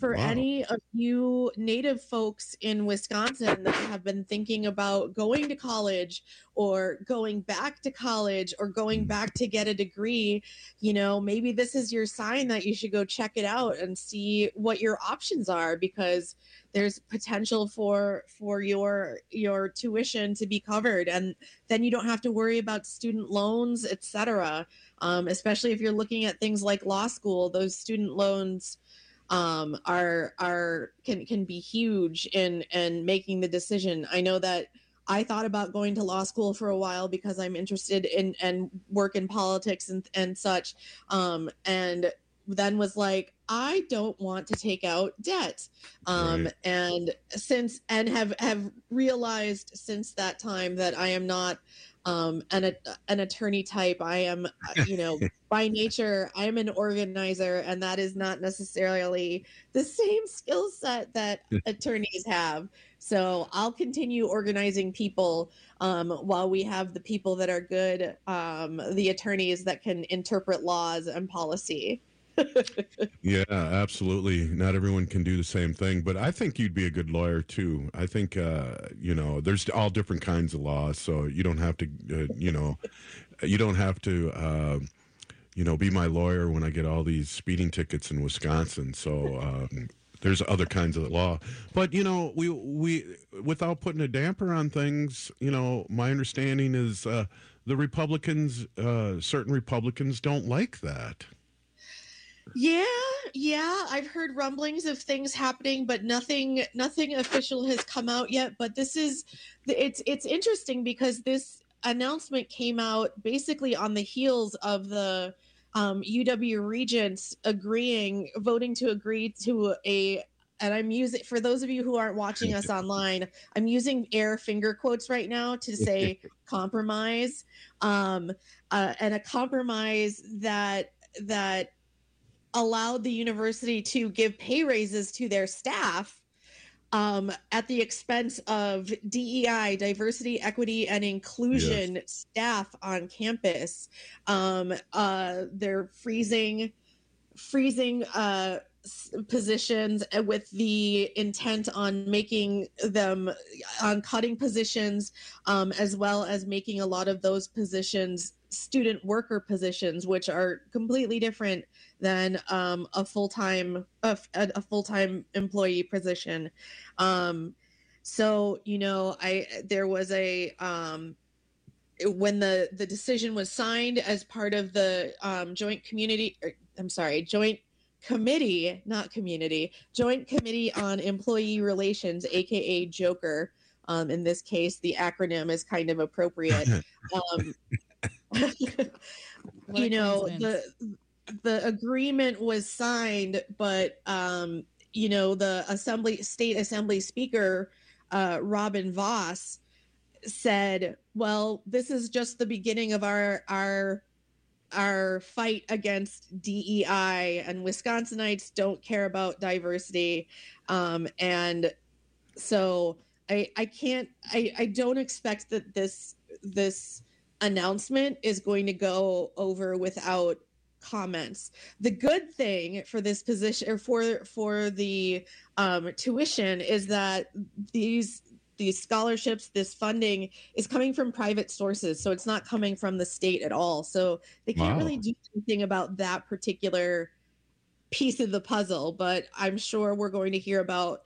for Wow. any of you Native folks in Wisconsin that have been thinking about going to college or going back to college or going back to get a degree, you know, maybe this is your sign that you should go check it out and see what your options are, because there's potential for your tuition to be covered, and then you don't have to worry about student loans, etc. Especially if you're looking at things like law school, those student loans can be huge in making the decision. I know that I thought about going to law school for a while because I'm interested in and work in politics and such, and then was like, I don't want to take out debt, Right. and have realized since that time that I am not an attorney type. I am, by nature, I am an organizer, and that is not necessarily the same skill set that attorneys have. So I'll continue organizing people while we have the people that are good, the attorneys that can interpret laws and policy. Yeah, absolutely. Not everyone can do the same thing, but I think you'd be a good lawyer too. I think there's all different kinds of laws, so you don't have to, you don't have to, be my lawyer when I get all these speeding tickets in Wisconsin. So there's other kinds of law, but we without putting a damper on things, my understanding is the Republicans, certain Republicans don't like that. Yeah, I've heard rumblings of things happening, but nothing official has come out yet. But it's interesting because this announcement came out basically on the heels of the UW regents voting to agree to and I'm using, for those of you who aren't watching us online, I'm using air finger quotes right now to say compromise, and a compromise that allowed the university to give pay raises to their staff at the expense of DEI, diversity, equity, and inclusion staff on campus. They're freezing positions with the intent on cutting positions, as well as making a lot of those positions student worker positions, which are completely different than a full-time employee position. So there was when the decision was signed as part of the joint committee on employee relations, aka Joker. In this case, the acronym is kind of appropriate. The agreement was signed, but the state assembly speaker, Robin Voss, said, well, this is just the beginning of our fight against DEI, and Wisconsinites don't care about diversity. And so I don't expect that this announcement is going to go over without comments. The good thing for this position, or for the tuition, is that these scholarships, this funding, is coming from private sources, so it's not coming from the state at all. So they can't really do anything about that particular piece of the puzzle. But I'm sure we're going to hear about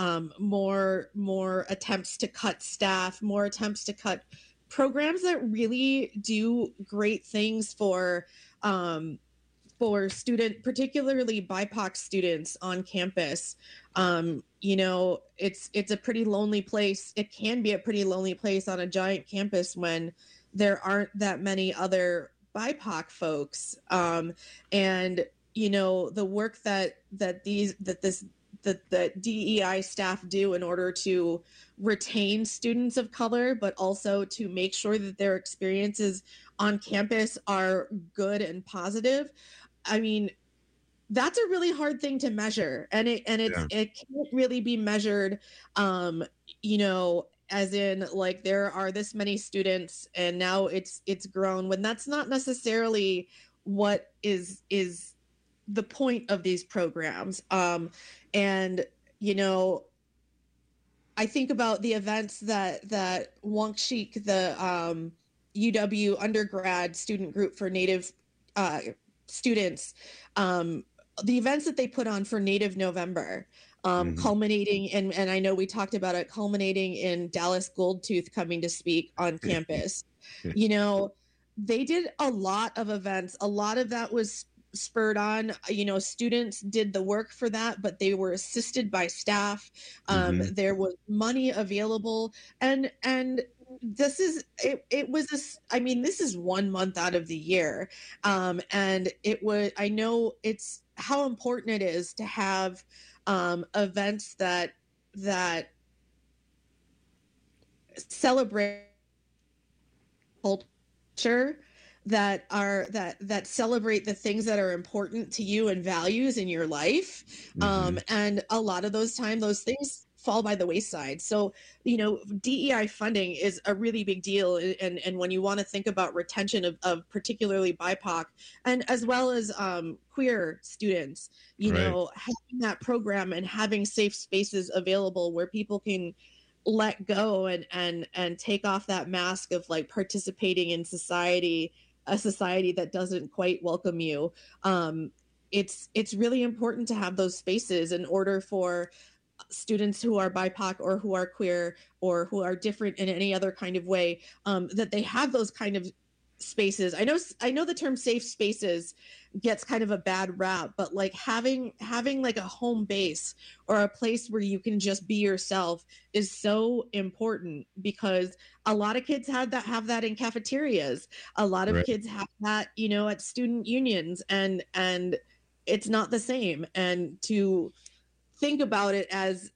more attempts to cut staff, more attempts to cut programs that really do great things for particularly BIPOC students on campus. It's a pretty lonely place. It can be a pretty lonely place on a giant campus when there aren't that many other BIPOC folks. And the work that the DEI staff do in order to retain students of color, but also to make sure that their experiences on campus are good and positive. I mean, that's a really hard thing to measure, and it can't really be measured, as in like there are this many students and now it's grown, when that's not necessarily what is the point of these programs. And, you know, I think about the events that Wangshik, the UW undergrad student group for Native students, the events that they put on for Native November, culminating, and I know we talked about it, culminating in Dallas Goldtooth coming to speak on campus. You know, they did a lot of events. A lot of that was spurred on, you know, students did the work for that, but they were assisted by staff. There was money available, and this is it was this, I mean, this is 1 month out of the year, and it was, I know it's how important it is to have events that celebrate culture, that celebrate the things that are important to you and values in your life. And a lot of those things fall by the wayside. So, you know, DEI funding is a really big deal. And when you want to think about retention of particularly BIPOC and as well as queer students, you know, having that program and having safe spaces available where people can let go and take off that mask of like participating in society, a society that doesn't quite welcome you. It's really important to have those spaces in order for students who are BIPOC or who are queer or who are different in any other kind of way, that they have those kind of spaces. I know the term safe spaces gets kind of a bad rap, but like having like a home base or a place where you can just be yourself is so important, because a lot of kids have that in cafeterias. A lot of kids have that, you know, at student unions, and it's not the same. And to think about it as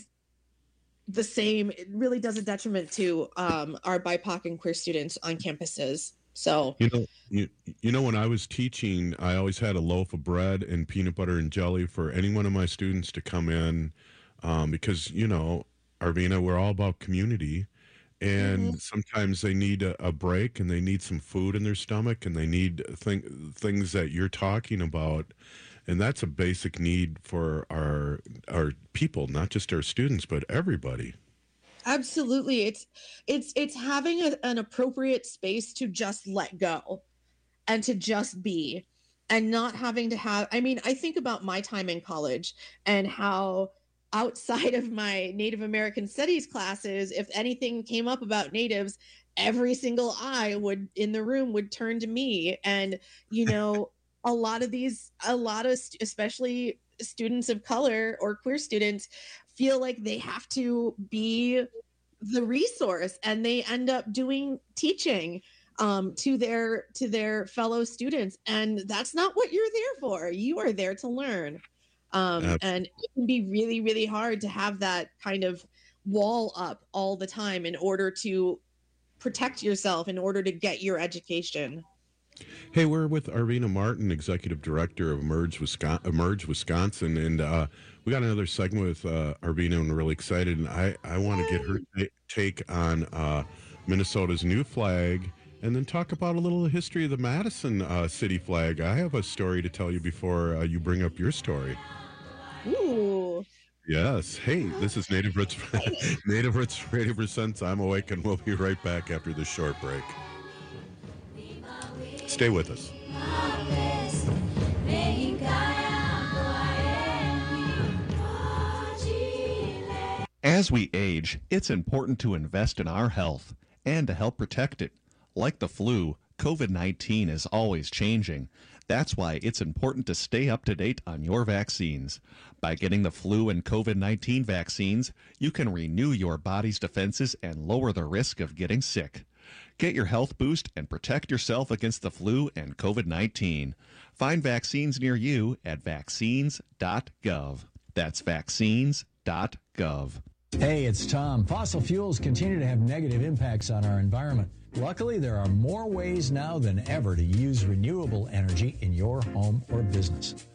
the same, it really does a detriment to our BIPOC and queer students on campuses. So, you know, when I was teaching, I always had a loaf of bread and peanut butter and jelly for any one of my students to come in, because, you know, Arvina, we're all about community, and sometimes they need a break, and they need some food in their stomach, and they need things that you're talking about. And that's a basic need for our people, not just our students, but everybody. Absolutely. It's having an appropriate space to just let go and to just be, and not having to have, I mean, I think about my time in college and how outside of my Native American Studies classes, if anything came up about Natives, every single eye in the room would turn to me. And, you know, a lot of especially students of color or queer students feel like they have to be the resource, and they end up doing teaching to their fellow students, and that's not what you're there for. You are there to learn. And it can be really, really hard to have that kind of wall up all the time in order to protect yourself, in order to get your education. Hey, we're with Arvina Martin, Executive Director of Emerge Wisconsin, and we got another segment with Arvina, and we're really excited. And I want to get her take on Minnesota's new flag, and then talk about a little history of the Madison city flag. I have a story to tell you before you bring up your story. Ooh. Yes. Hey, this is Native Roots Radio presents I'm Awake, and we'll be right back after this short break. Stay with us. As we age, it's important to invest in our health and to help protect it. Like the flu, COVID-19 is always changing. That's why it's important to stay up to date on your vaccines. By getting the flu and COVID-19 vaccines, you can renew your body's defenses and lower the risk of getting sick. Get your health boost and protect yourself against the flu and COVID-19. Find vaccines near you at vaccines.gov. That's vaccines.gov. Hey, it's Tom. Fossil fuels continue to have negative impacts on our environment. Luckily, there are more ways now than ever to use renewable energy in your home or business.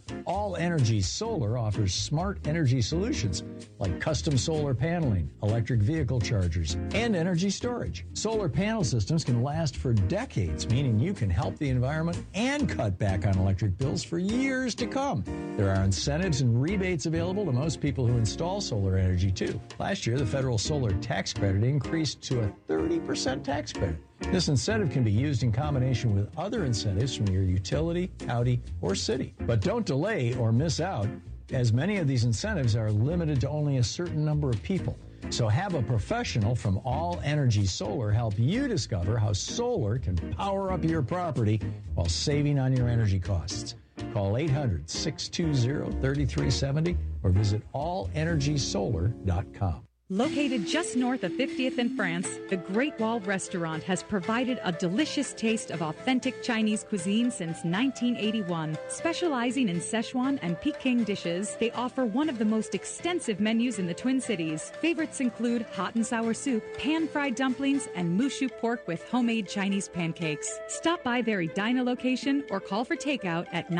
All Energy Solar offers smart energy solutions like custom solar paneling, electric vehicle chargers, and energy storage. Solar panel systems can last for decades, meaning you can help the environment and cut back on electric bills for years to come. There are incentives and rebates available to most people who install solar energy, too. Last year, the federal solar tax credit increased to a 30% tax credit. This incentive can be used in combination with other incentives from your utility, county, or city. But don't delay or miss out, as many of these incentives are limited to only a certain number of people. So have a professional from All Energy Solar help you discover how solar can power up your property while saving on your energy costs. Call 800-620-3370 or visit allenergysolar.com. Located just north of 50th in France, the Great Wall Restaurant has provided a delicious taste of authentic Chinese cuisine since 1981. Specializing in Szechuan and Peking dishes, they offer one of the most extensive menus in the Twin Cities. Favorites include hot and sour soup, pan-fried dumplings, and mushu pork with homemade Chinese pancakes. Stop by their Edina location or call for takeout at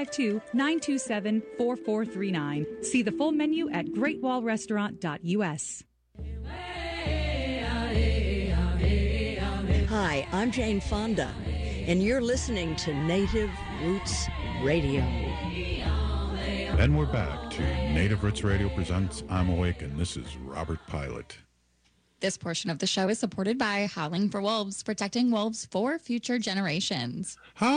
952-927-4439. See the full menu at greatwallrestaurant.us. Hi, I'm Jane Fonda, and you're listening to Native Roots Radio. And we're back to Native Roots Radio presents I'm Awake, and this is Robert Pilot. This portion of the show is supported by Howling for Wolves, protecting wolves for future generations.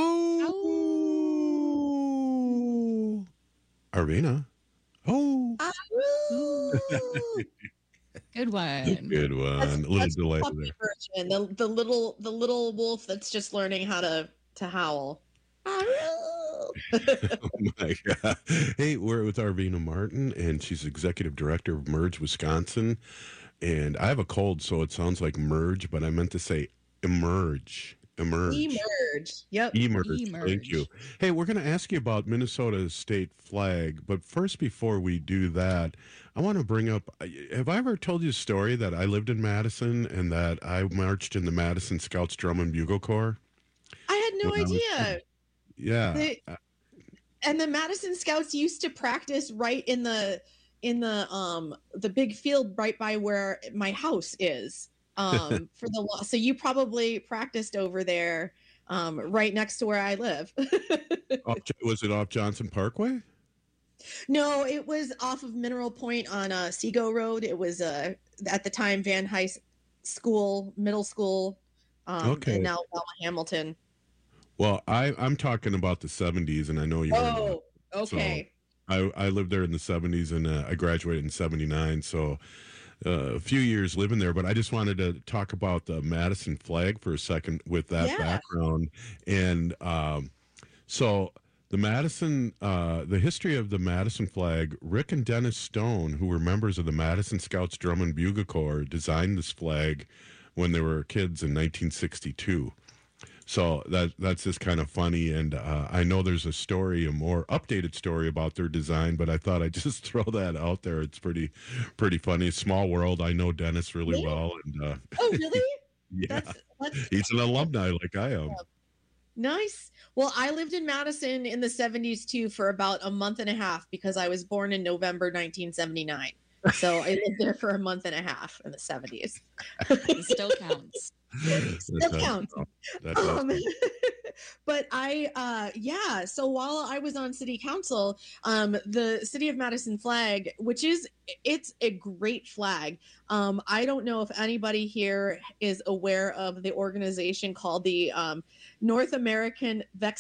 Arvina. Good one. Good one. A little That's delay the puppy there. version. The little wolf that's just learning how to howl. Oh my God. Hey, we're with Arvina Martin, and she's executive director of Merge Wisconsin. And I have a cold, so it sounds like merge, but I meant to say emerge. Emerge. Yep. Emerge. Thank you. Hey, we're going to ask you about Minnesota's state flag, but first, before we do that, I want to bring up, have I ever told you a story that I lived in Madison and that I marched in the Madison Scouts Drum and Bugle Corps? I had no idea. Yeah. And the Madison Scouts used to practice right in the big field right by where my house is. For the law. So you probably practiced over there, right next to where I live. Was it off Johnson Parkway? No, it was off of Mineral Point on Seago Road. It was at the time Van High School, middle school, okay. And now Alma Hamilton. Well, I'm talking about the 70s, and I know you were. Oh, okay. So I lived there in the 70s, and I graduated in 79, so a few years living there. But I just wanted to talk about the Madison flag for a second with that background. And so the Madison, the history of the Madison flag, Rick and Dennis Stone, who were members of the Madison Scouts Drum and Bugle Corps, designed this flag when they were kids in 1962. So that's just kind of funny, and I know there's a story, a more updated story about their design, but I thought I'd just throw that out there. It's pretty funny. Small world. I know Dennis really well, and oh, really? Yeah, he's an alumni like I am. Nice. Well, I lived in Madison in the 70s too for about a month and a half because I was born in November 1979. So I lived there for a month and a half in the 70s. It still counts. Still counts. But so while I was on city council, the City of Madison flag, it's a great flag. I don't know if anybody here is aware of the organization called the North American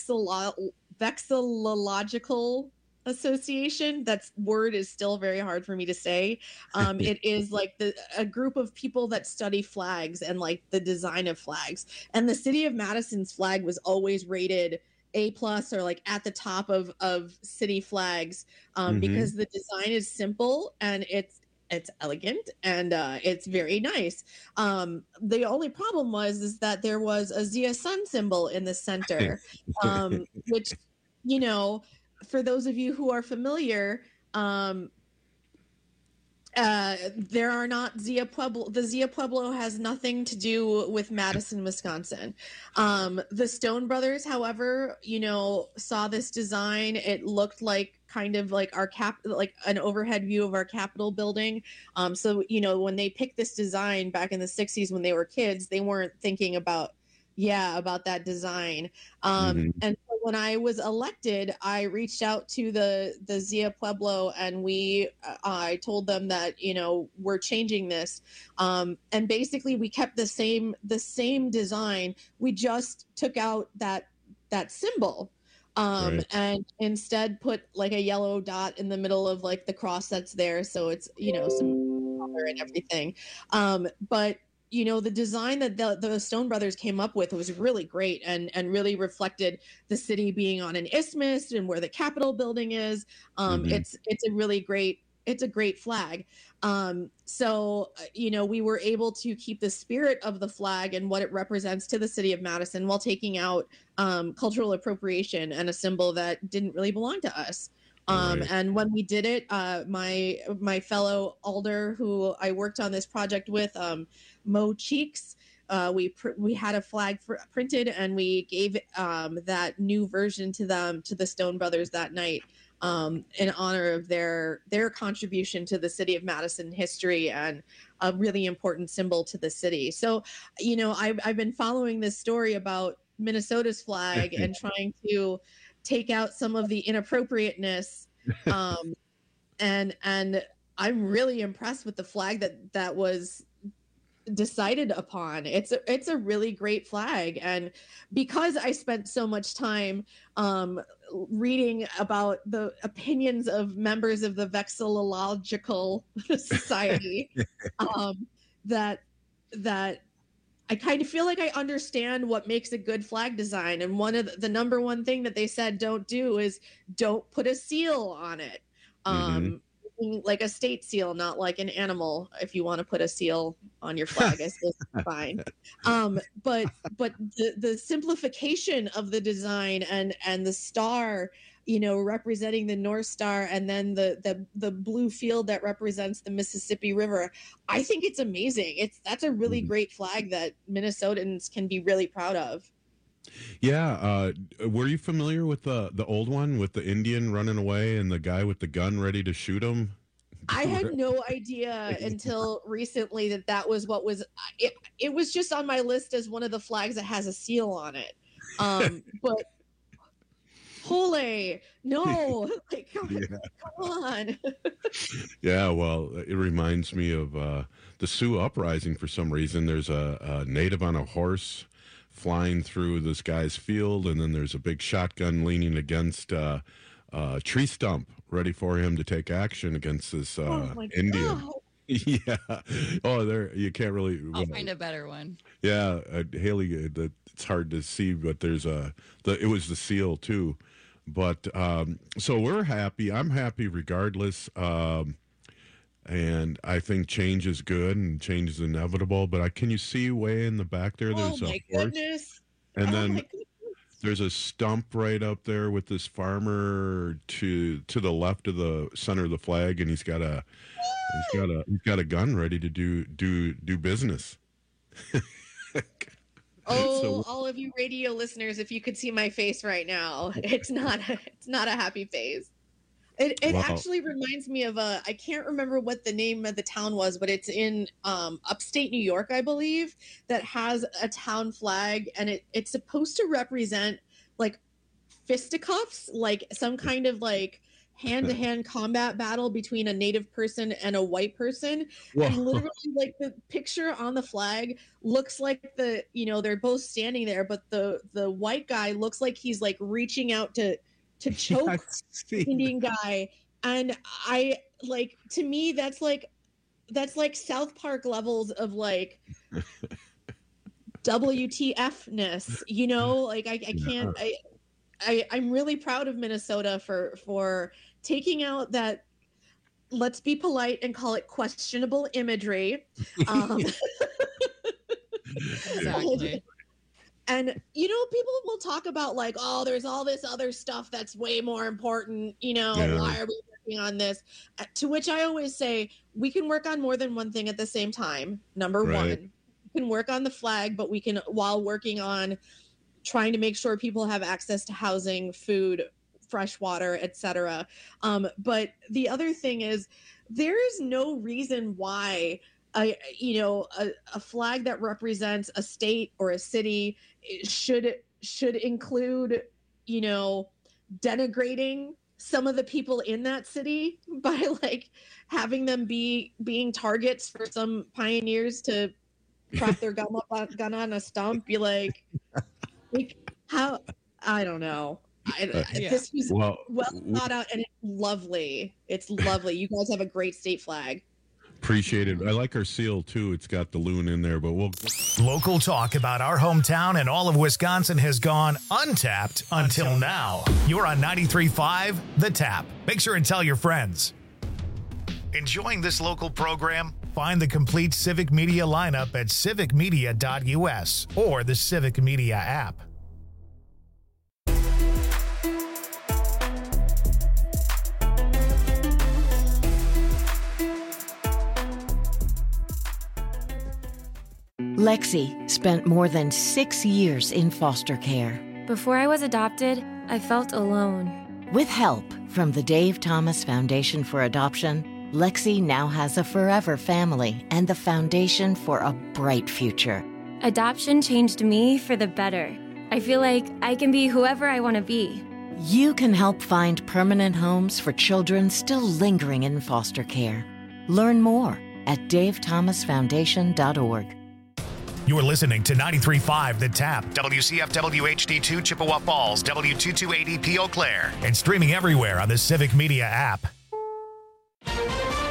Vexillological Association. That word is still very hard for me to say. It is like a group of people that study flags and like the design of flags. And the City of Madison's flag was always rated A+ or like at the top of city flags because the design is simple and it's elegant and it's very nice. The only problem is that there was a Zia Sun symbol in the center, which, for those of you who are familiar, There are not Zia Pueblo. The Zia Pueblo has nothing to do with Madison, Wisconsin. The Stone Brothers, however, saw this design. It looked like kind of like like an overhead view of our Capitol building. So, when they picked this design back in the 60s when they were kids, they weren't thinking about that design. And so when I was elected, I reached out to the Zia Pueblo, and I told them that, we're changing this. And basically we kept the same design. We just took out that symbol. And instead put like a yellow dot in the middle of like the cross that's there. So it's, some color and everything. But the design that the Stone Brothers came up with was really great and really reflected the city being on an isthmus and where the Capitol building is. It's a great flag. So, we were able to keep the spirit of the flag and what it represents to the city of Madison while taking out cultural appropriation and a symbol that didn't really belong to us. And when we did it, my fellow alder who I worked on this project with, Mo Cheeks, we had a flag printed, and we gave that new version to the Stone Brothers that night, in honor of their contribution to the city of Madison history and a really important symbol to the city. So, I've been following this story about Minnesota's flag and trying to take out some of the inappropriateness. And I'm really impressed with the flag that was decided upon. It's a really great flag. And because I spent so much time reading about the opinions of members of the Vexillological Society, that I kind of feel like I understand what makes a good flag design. And one of the number one thing that they said don't do is don't put a seal on it. Like a state seal, not like an animal. If you want to put a seal on your flag, I suppose it's fine. But the simplification of the design and the star, representing the North Star, and then the blue field that represents the Mississippi River, I think it's amazing. That's a really great flag that Minnesotans can be really proud of. Yeah. Were you familiar with the old one with the Indian running away and the guy with the gun ready to shoot him? I had no idea until recently that was what was it was just on my list as one of the flags that has a seal on it. But holy no, like come on. Yeah, well, it reminds me of the Sioux uprising for some reason. There's a native on a horse flying through this guy's field, and then there's a big shotgun leaning against a tree stump, ready for him to take action against this Indian. God. Yeah. Oh, there you can't really. I'll find a better one. Yeah, Haley. It's hard to see, but there's it was the seal too, but so we're happy. I'm happy regardless. And I think change is good and change is inevitable. But can you see way in the back there? There's a horse. Goodness. And then there's a stump right up there with this farmer to the left of the center of the flag, and he's got a gun ready to do business. So, all of you radio listeners, if you could see my face right now, it's not a happy face. It Wow. actually reminds me of I can't remember what the name of the town was, but it's in upstate New York, I believe, that has a town flag, and it's supposed to represent like fisticuffs, like some kind of like hand-to-hand combat battle between a native person and a white person. Whoa. And literally, like, the picture on the flag looks like they're both standing there, but the white guy looks like he's like reaching out to choke the Indian guy. And I like, to me, that's like South Park levels of like WTF-ness, like I can't, I'm really proud of Minnesota for taking out that, let's be polite and call it questionable imagery. Exactly. And, people will talk about like, oh, there's all this other stuff that's way more important. Why are we working on this? To which I always say, we can work on more than one thing at the same time. Number one, we can work on the flag, but we can, while working on trying to make sure people have access to housing, food, fresh water, etc. But the other thing is, there is no reason why a flag that represents a state or a city should include, denigrating some of the people in that city by like having them being targets for some pioneers to crack their gun on a stump. Be like how? I don't know. This was well thought out, and it's lovely. It's lovely. You guys have a great state flag. Appreciate it. I like our seal too. It's got the loon in there, but Local talk about our hometown and all of Wisconsin has gone untapped until now. You're on 93.5 The Tap. Make sure and tell your friends. Enjoying this local program? Find the complete Civic Media lineup at civicmedia.us or the Civic Media app. Lexi spent more than 6 years in foster care. Before I was adopted, I felt alone. With help from the Dave Thomas Foundation for Adoption, Lexi now has a forever family and the foundation for a bright future. Adoption changed me for the better. I feel like I can be whoever I want to be. You can help find permanent homes for children still lingering in foster care. Learn more at davethomasfoundation.org. You're listening to 93.5 The Tap, WCFW HD2 Chippewa Falls, W228EP Eau Claire, and streaming everywhere on the Civic Media app.